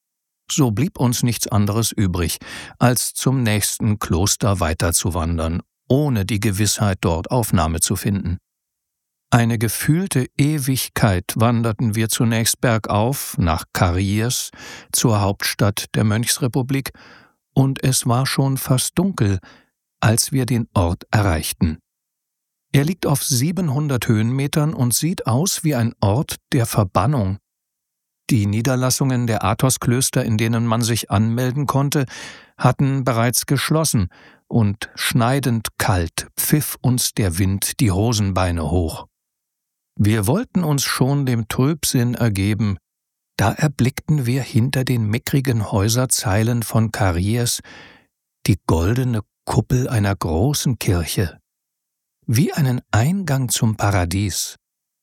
So blieb uns nichts anderes übrig, als zum nächsten Kloster weiterzuwandern, ohne die Gewissheit, dort Aufnahme zu finden. Eine gefühlte Ewigkeit wanderten wir zunächst bergauf nach Karies, zur Hauptstadt der Mönchsrepublik, und es war schon fast dunkel, als wir den Ort erreichten. Er liegt auf 700 Höhenmetern und sieht aus wie ein Ort der Verbannung. Die Niederlassungen der Athos-Klöster, in denen man sich anmelden konnte, hatten bereits geschlossen, und schneidend kalt pfiff uns der Wind die Hosenbeine hoch. Wir wollten uns schon dem Trübsinn ergeben, da erblickten wir hinter den mickrigen Häuserzeilen von Karies die goldene Kuppel einer großen Kirche, wie einen Eingang zum Paradies.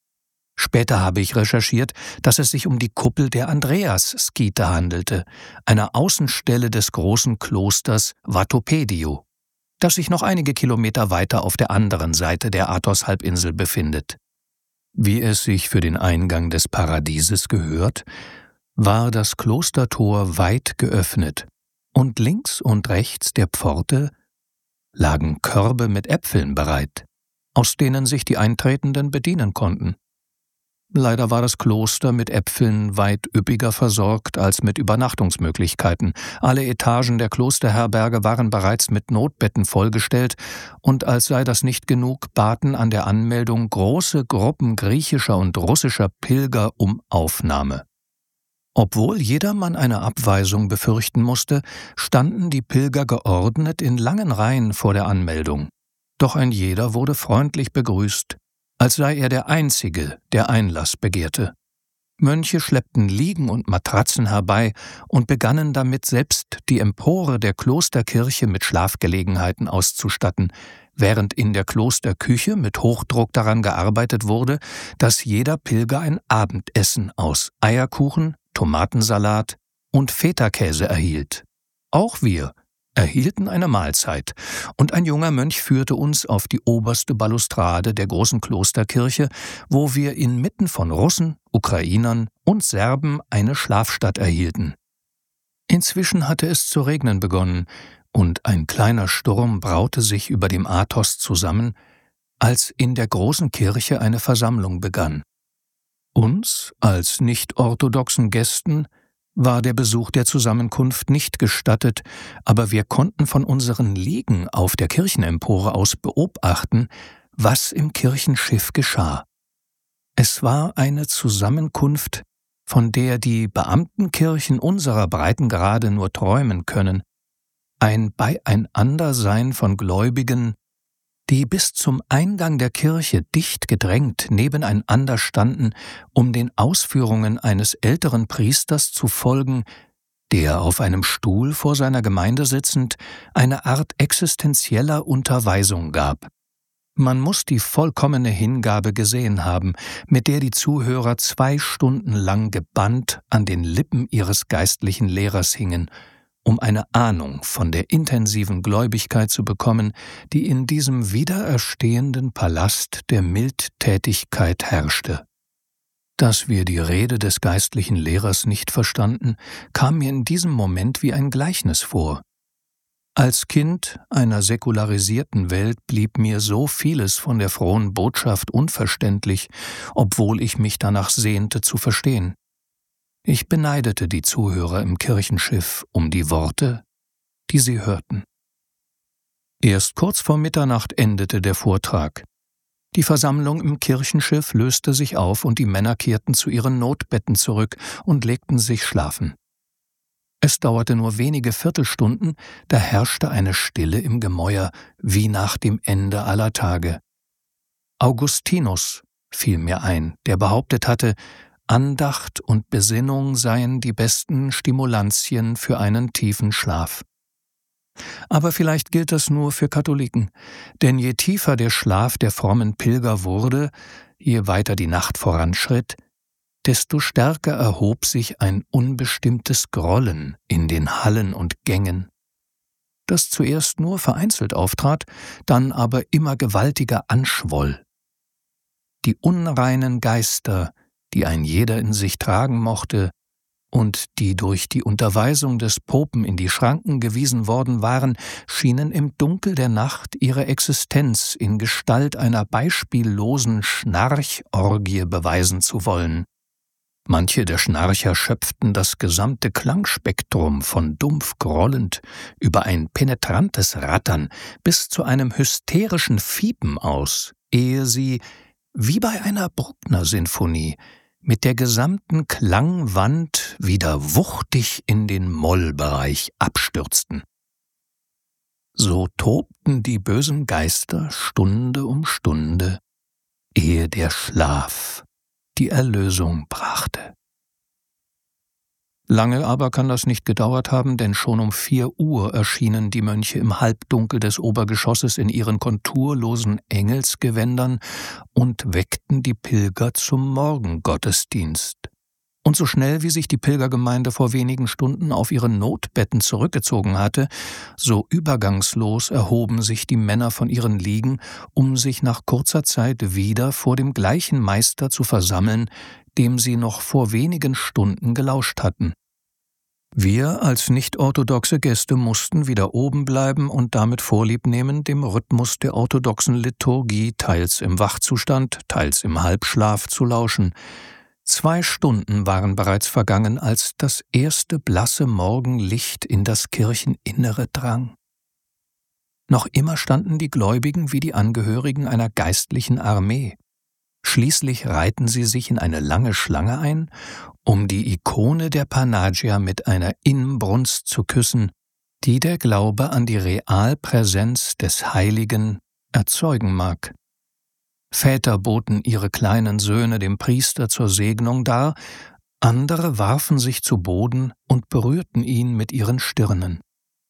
Später habe ich recherchiert, dass es sich um die Kuppel der Andreas-Skite handelte, einer Außenstelle des großen Klosters Vatopediou, das sich noch einige Kilometer weiter auf der anderen Seite der Athos-Halbinsel befindet. Wie es sich für den Eingang des Paradieses gehört, war das Klostertor weit geöffnet, und links und rechts der Pforte lagen Körbe mit Äpfeln bereit, aus denen sich die Eintretenden bedienen konnten. Leider war das Kloster mit Äpfeln weit üppiger versorgt als mit Übernachtungsmöglichkeiten. Alle Etagen der Klosterherberge waren bereits mit Notbetten vollgestellt, und als sei das nicht genug, baten an der Anmeldung große Gruppen griechischer und russischer Pilger um Aufnahme. Obwohl jedermann eine Abweisung befürchten musste, standen die Pilger geordnet in langen Reihen vor der Anmeldung. Doch ein jeder wurde freundlich begrüßt, als sei er der Einzige, der Einlass begehrte. Mönche schleppten Liegen und Matratzen herbei und begannen damit selbst die Empore der Klosterkirche mit Schlafgelegenheiten auszustatten, während in der Klosterküche mit Hochdruck daran gearbeitet wurde, dass jeder Pilger ein Abendessen aus Eierkuchen, Tomatensalat und Feta-Käse erhielt. Auch wir erhielten eine Mahlzeit, und ein junger Mönch führte uns auf die oberste Balustrade der großen Klosterkirche, wo wir inmitten von Russen, Ukrainern und Serben eine Schlafstatt erhielten. Inzwischen hatte es zu regnen begonnen, und ein kleiner Sturm braute sich über dem Athos zusammen, als in der großen Kirche eine Versammlung begann. Uns, als nicht-orthodoxen Gästen, war der Besuch der Zusammenkunft nicht gestattet, aber wir konnten von unseren Liegen auf der Kirchenempore aus beobachten, was im Kirchenschiff geschah. Es war eine Zusammenkunft, von der die Beamtenkirchen unserer Breitengrade nur träumen können, ein Beieinandersein von Gläubigen, die bis zum Eingang der Kirche dicht gedrängt nebeneinander standen, um den Ausführungen eines älteren Priesters zu folgen, der auf einem Stuhl vor seiner Gemeinde sitzend eine Art existenzieller Unterweisung gab. Man muss die vollkommene Hingabe gesehen haben, mit der die Zuhörer 2 Stunden lang gebannt an den Lippen ihres geistlichen Lehrers hingen, um eine Ahnung von der intensiven Gläubigkeit zu bekommen, die in diesem wiedererstehenden Palast der Mildtätigkeit herrschte. Dass wir die Rede des geistlichen Lehrers nicht verstanden, kam mir in diesem Moment wie ein Gleichnis vor. Als Kind einer säkularisierten Welt blieb mir so vieles von der frohen Botschaft unverständlich, obwohl ich mich danach sehnte zu verstehen. Ich beneidete die Zuhörer im Kirchenschiff um die Worte, die sie hörten. Erst kurz vor Mitternacht endete der Vortrag. Die Versammlung im Kirchenschiff löste sich auf und die Männer kehrten zu ihren Notbetten zurück und legten sich schlafen. Es dauerte nur wenige Viertelstunden, da herrschte eine Stille im Gemäuer, wie nach dem Ende aller Tage. Augustinus fiel mir ein, der behauptet hatte, Andacht und Besinnung seien die besten Stimulantien für einen tiefen Schlaf. Aber vielleicht gilt das nur für Katholiken, denn je tiefer der Schlaf der frommen Pilger wurde, je weiter die Nacht voranschritt, desto stärker erhob sich ein unbestimmtes Grollen in den Hallen und Gängen, das zuerst nur vereinzelt auftrat, dann aber immer gewaltiger anschwoll. Die unreinen Geister, die ein jeder in sich tragen mochte und die durch die Unterweisung des Popen in die Schranken gewiesen worden waren, schienen im Dunkel der Nacht ihre Existenz in Gestalt einer beispiellosen Schnarchorgie beweisen zu wollen. Manche der Schnarcher schöpften das gesamte Klangspektrum von dumpf grollend über ein penetrantes Rattern bis zu einem hysterischen Fiepen aus, ehe sie, wie bei einer Bruckner-Sinfonie, mit der gesamten Klangwand wieder wuchtig in den Mollbereich abstürzten. So tobten die bösen Geister Stunde um Stunde, ehe der Schlaf die Erlösung brachte. Lange aber kann das nicht gedauert haben, denn schon um 4 Uhr erschienen die Mönche im Halbdunkel des Obergeschosses in ihren konturlosen Engelsgewändern und weckten die Pilger zum Morgengottesdienst. Und so schnell, wie sich die Pilgergemeinde vor wenigen Stunden auf ihren Notbetten zurückgezogen hatte, so übergangslos erhoben sich die Männer von ihren Liegen, um sich nach kurzer Zeit wieder vor dem gleichen Meister zu versammeln, dem sie noch vor wenigen Stunden gelauscht hatten. Wir als nicht-orthodoxe Gäste mussten wieder oben bleiben und damit Vorlieb nehmen, dem Rhythmus der orthodoxen Liturgie teils im Wachzustand, teils im Halbschlaf zu lauschen. 2 Stunden waren bereits vergangen, als das erste blasse Morgenlicht in das Kircheninnere drang. Noch immer standen die Gläubigen wie die Angehörigen einer geistlichen Armee. Schließlich reihten sie sich in eine lange Schlange ein, um die Ikone der Panagia mit einer Inbrunst zu küssen, die der Glaube an die Realpräsenz des Heiligen erzeugen mag. Väter boten ihre kleinen Söhne dem Priester zur Segnung dar, andere warfen sich zu Boden und berührten ihn mit ihren Stirnen.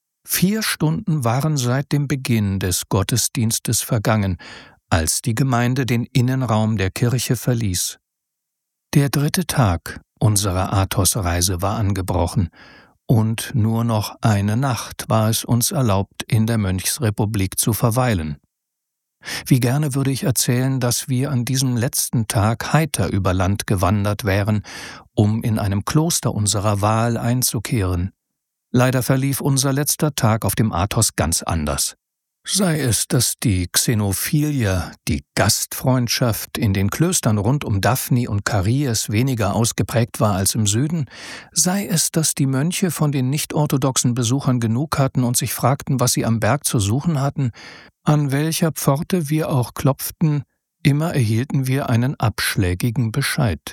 4 Stunden waren seit dem Beginn des Gottesdienstes vergangen, als die Gemeinde den Innenraum der Kirche verließ. Der 3. Tag unserer Athos-Reise war angebrochen, und nur noch eine Nacht war es uns erlaubt, in der Mönchsrepublik zu verweilen. Wie gerne würde ich erzählen, dass wir an diesem letzten Tag heiter über Land gewandert wären, um in einem Kloster unserer Wahl einzukehren. Leider verlief unser letzter Tag auf dem Athos ganz anders. Sei es, dass die Xenophilia, die Gastfreundschaft, in den Klöstern rund um Daphni und Charies weniger ausgeprägt war als im Süden, sei es, dass die Mönche von den nicht-orthodoxen Besuchern genug hatten und sich fragten, was sie am Berg zu suchen hatten, an welcher Pforte wir auch klopften, immer erhielten wir einen abschlägigen Bescheid.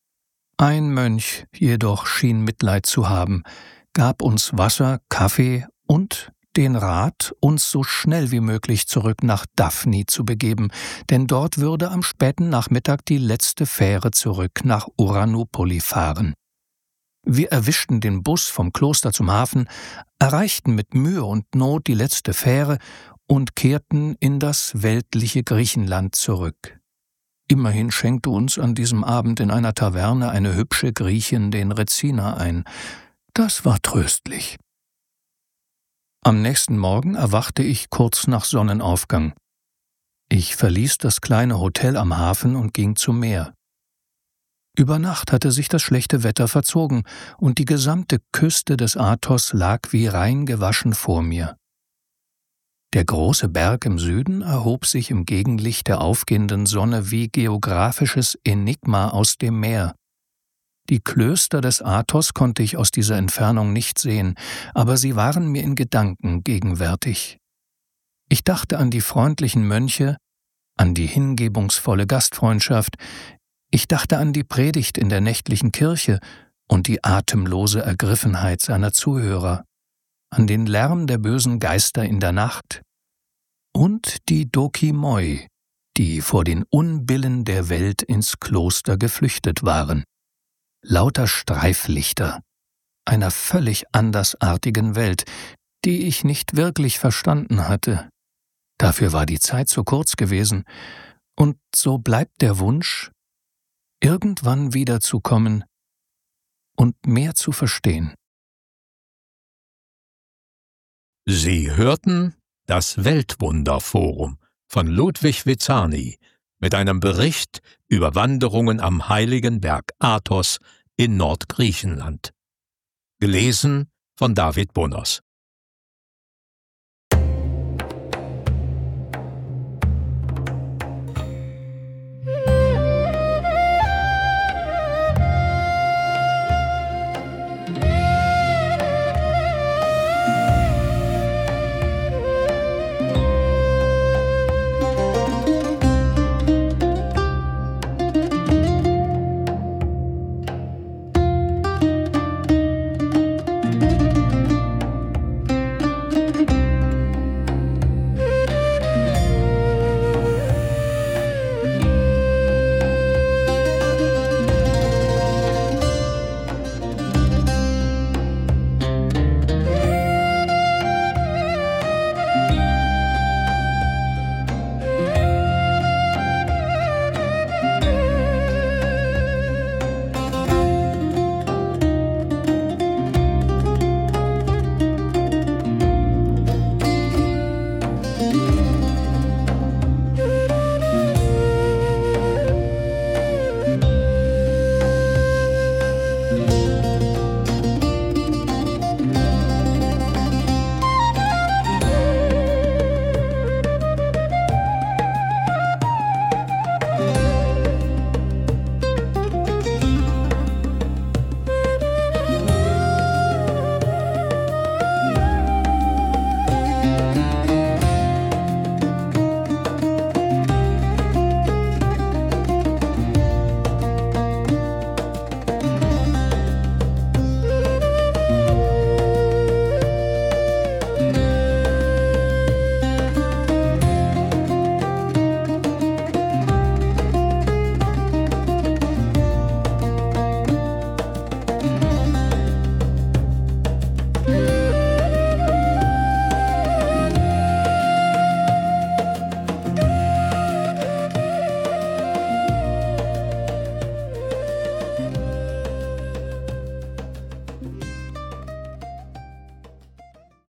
Ein Mönch jedoch schien Mitleid zu haben, gab uns Wasser, Kaffee und den Rat, uns so schnell wie möglich zurück nach Daphni zu begeben, denn dort würde am späten Nachmittag die letzte Fähre zurück nach Uranopoli fahren. Wir erwischten den Bus vom Kloster zum Hafen, erreichten mit Mühe und Not die letzte Fähre und kehrten in das weltliche Griechenland zurück. Immerhin schenkte uns an diesem Abend in einer Taverne eine hübsche Griechin den Reziner ein. Das war tröstlich. Am nächsten Morgen erwachte ich kurz nach Sonnenaufgang. Ich verließ das kleine Hotel am Hafen und ging zum Meer. Über Nacht hatte sich das schlechte Wetter verzogen und die gesamte Küste des Athos lag wie rein gewaschen vor mir. Der große Berg im Süden erhob sich im Gegenlicht der aufgehenden Sonne wie geografisches Enigma aus dem Meer. Die Klöster des Athos konnte ich aus dieser Entfernung nicht sehen, aber sie waren mir in Gedanken gegenwärtig. Ich dachte an die freundlichen Mönche, an die hingebungsvolle Gastfreundschaft, ich dachte an die Predigt in der nächtlichen Kirche und die atemlose Ergriffenheit seiner Zuhörer, an den Lärm der bösen Geister in der Nacht und die Dokimoi, die vor den Unbillen der Welt ins Kloster geflüchtet waren. Lauter Streiflichter einer völlig andersartigen Welt, die ich nicht wirklich verstanden hatte. Dafür war die Zeit zu kurz gewesen, und so bleibt der Wunsch, irgendwann wiederzukommen und mehr zu verstehen. Sie hörten das Weltwunderforum von Ludwig Vizani mit einem Bericht über Wanderungen am heiligen Berg Athos in Nordgriechenland. Gelesen von David Bonos.